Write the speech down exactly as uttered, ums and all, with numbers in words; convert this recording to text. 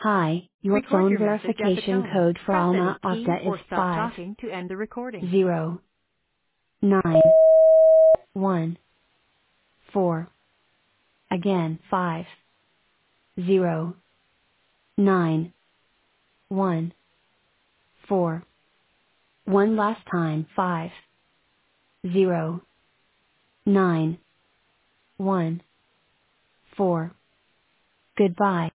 Hi, your Record phone your message at the verification tone. code for Press Alma any key Okta is or stop five talking to end the recording. zero nine one four. Again, five zero nine one four. One last time, five zero nine one four. Goodbye.